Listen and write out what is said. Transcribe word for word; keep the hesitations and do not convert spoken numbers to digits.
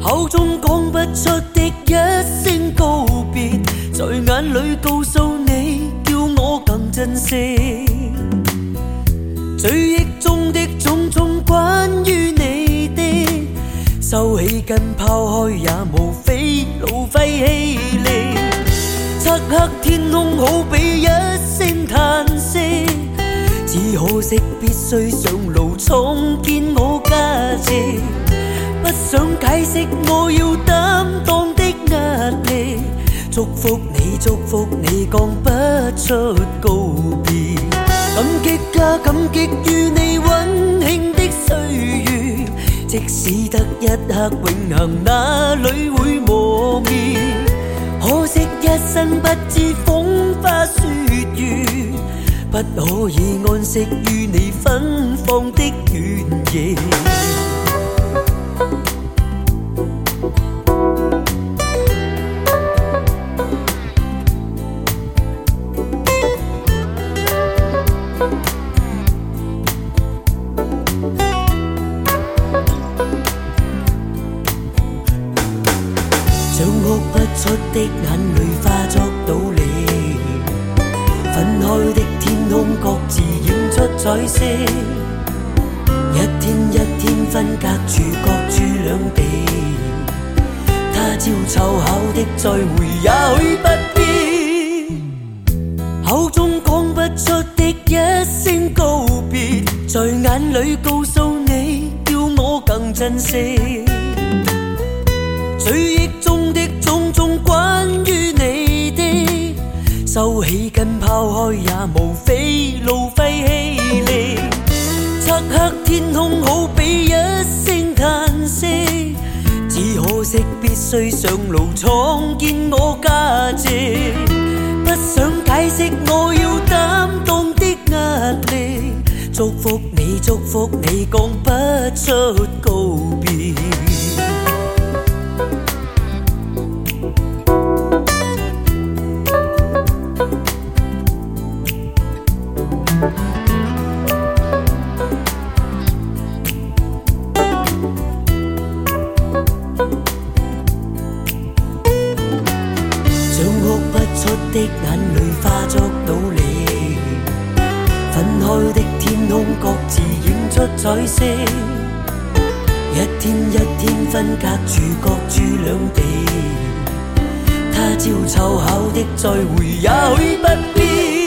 口中講不出的一聲告別，在眼裏告訴你，叫我更珍惜。追憶中的種種關於你的，收起跟拋開也無非浪費氣力。漆黑天空好比一聲嘆息，只可惜必須上路重建我價值。不想解釋我要擔當的壓力，祝福你祝福你講不出告別。感激加感激與你溫馨的歲月，即使得一刻永恆，哪裏會磨滅？可惜一生不知風花雪月，不可以安息於你芬芳的原野。想哭不出的眼淚化作道理，分開的天空各自映出彩色，一天一天分隔住各處兩地。他朝湊巧的再會也許不必，口中講不出的一聲告別，在眼裏告訴你，叫我更珍惜。追憶中的種種關於你的，收起跟拋開也無非浪費氣力。漆黑天空好比一聲嘆息，只可惜必須上路重建我價值。不想解釋我要擔當的壓力，祝福你祝福你講不出告別。想哭不出的眼淚化作道理，分開的天空各自映出彩色，一天一天分隔住各處兩地。他朝湊巧的再會也許不必，